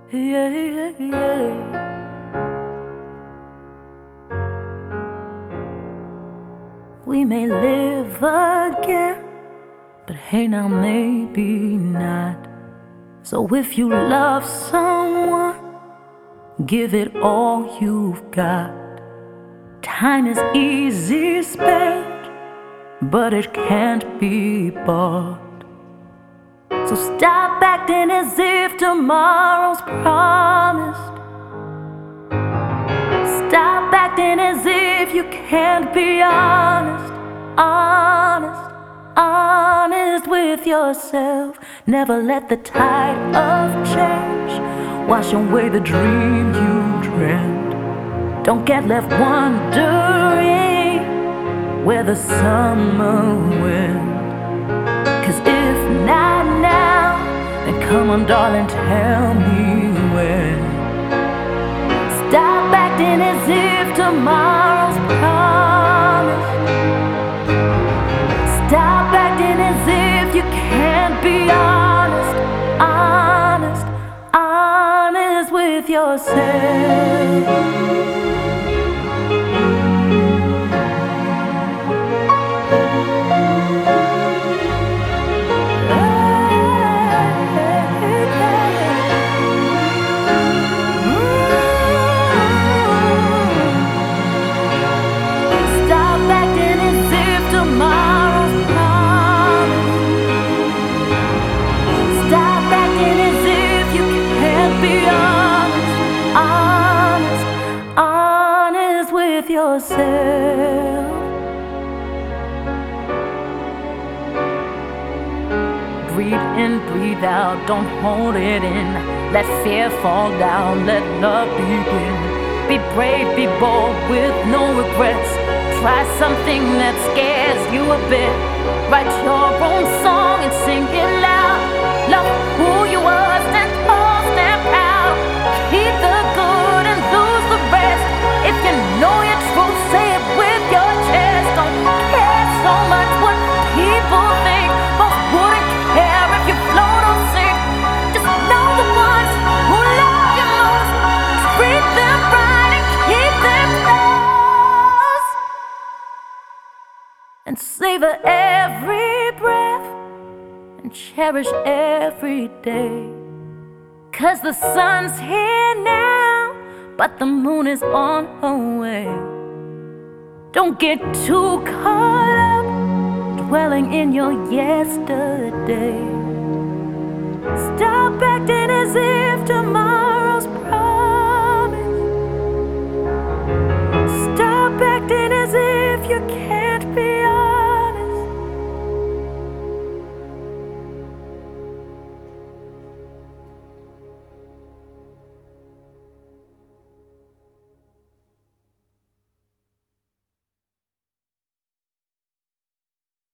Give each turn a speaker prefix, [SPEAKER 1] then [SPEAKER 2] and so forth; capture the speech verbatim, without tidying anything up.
[SPEAKER 1] Yeah, yeah, yeah. We may live again, but hey now maybe not. So if you love someone, give it all you've got. Time is easy spent, but it can't be bought. So stop acting as if tomorrow's promised. Stop acting as if you can't be honest, honest, honest with yourself. Never let the tide of change wash away the dream you dreamt. Don't get left wondering where the summer went. 'Cause if not now, then come on darling, tell me when. Stop acting as if tomorrow's promised. Stop acting as if you can't be honest, honest, honest with yourself. Yourself. Breathe in, breathe out, don't hold it in. Let fear fall down, let love begin. Be brave, be bold with no regrets. Try something that scares you a bit. Write your own song and sing it loud. Love who you are, stand tall, stand proud. Keep the good and lose the rest. If you know your truth, say it with your chest. Don't care so much what people think. Most wouldn't care if you float or sink. Just know the ones who love you most. Treat them right and keep them close. And savor every breath and cherish every day. 'Cause the sun's here now, but the moon is on her way. Don't get too caught up dwelling in your yesterday. Stop acting as if tomorrow